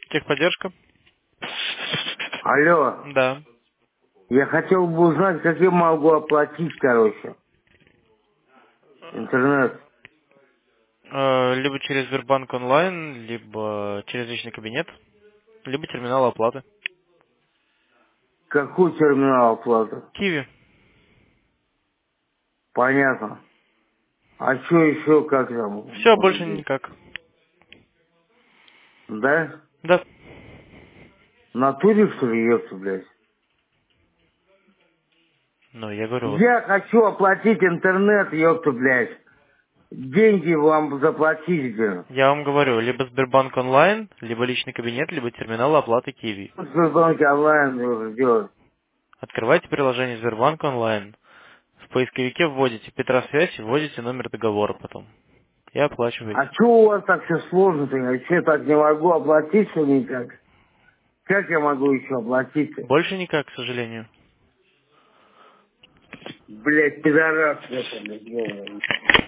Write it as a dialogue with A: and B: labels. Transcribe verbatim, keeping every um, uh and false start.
A: Техподдержка?
B: Алло,
A: Да.
B: я хотел бы узнать, как я могу оплатить, короче, интернет.
A: Э, Либо через Сбербанк онлайн, либо через личный кабинет, либо терминал оплаты.
B: Какой терминал оплаты?
A: Киви.
B: Понятно. А что еще, как там?
A: Все,
B: может
A: больше
B: быть?
A: никак.
B: Да?
A: Да.
B: В натуре, что ли, ёпта, блядь?
A: Ну, я говорю, вот.
B: Я хочу оплатить интернет, ёпта, блядь. Деньги вам заплатить, блин.
A: Я вам говорю, либо Сбербанк онлайн, либо личный кабинет, либо терминал оплаты Киви.
B: В Сбербанке онлайн нужно делать.
A: Открывайте приложение Сбербанк онлайн. В поисковике вводите Петросвязь, вводите номер договора потом. И
B: А
A: оплачиваете.
B: что у вас так все сложно-то? Я что, так не могу оплатить, что ли, никак? Как я могу еще оплатить-то?
A: Больше никак, к сожалению.
B: Блядь, пидорас, это, блядь, ёбаный.